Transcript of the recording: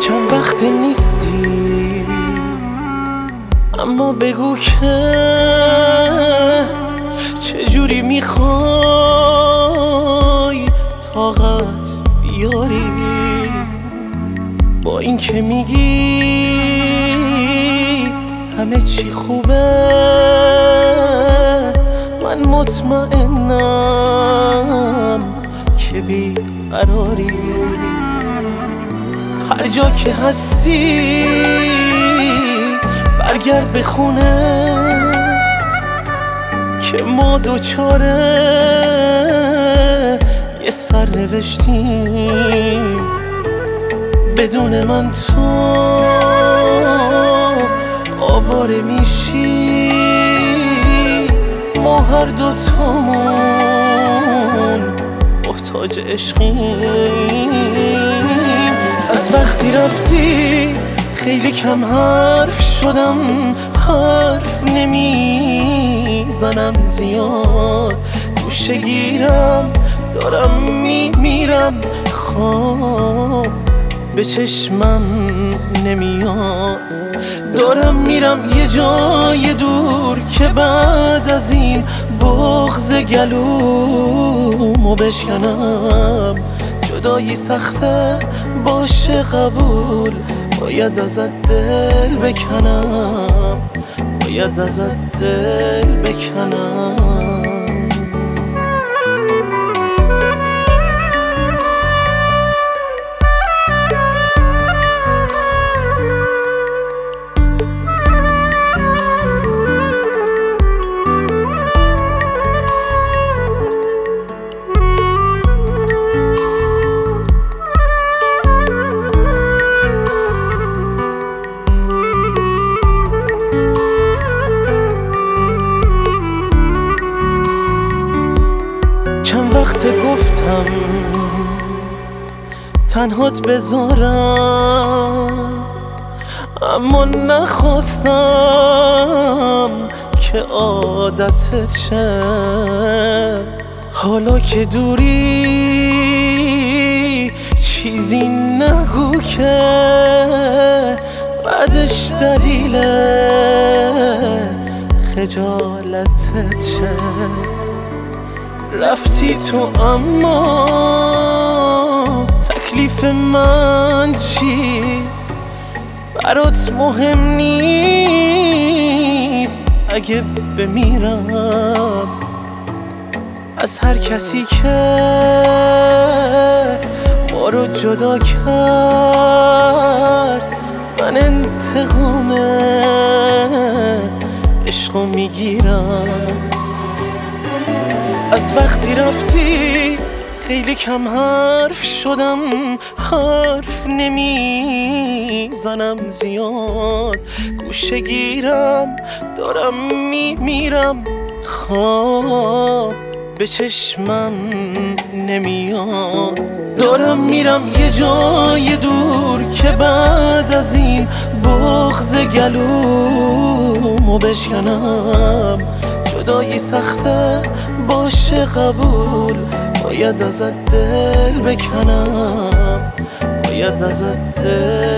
چند وقت نیستی اما بگو که چجوری میخوای طاقت بیاری با این که میگی همه چی خوبه. من مطمئنم که بیقراری. هر جا که هستی برگرد به خونه که ما دوچاره یه سرنوشتیم. بدون من تو آواره میشی، ما هر دوتامون محتاج عشقیم. از وقتی رفتی خیلی کم حرف شدم، حرف نمیزنم زیاد، گوشه گیرم دارم میمیرم، خواب به چشمم نمیاد. دارم میرم یه جای دور که بعد از این بغض گلومو بشکنم. جدایی سخته باشه قبول، باید ازت دل بکنم، باید ازت دل بکنم. چند وقت گفتم تنهات بذارم، اما نخواستم که عادتت شه. حالا که دوری چیزی نگو که بعدش دلیل خجالتت شه. رفتی تو اما تکلیف من چی؟ برات مهم نیست اگه بمیرم. از هر کسی که ما رو جدا کرد من انتقام عشقو میگیرم. از وقتی رفتی خیلی کم حرف شدم، حرف نمیزنم زیاد، گوشه گیرم دارم میمیرم، خواب به چشمم نمیاد. دارم میرم یه جای دور که بعد از این بغض گلومو بشکنم. جدایی سخته باشه قبول، باید ازت دل بکنم، باید ازت دل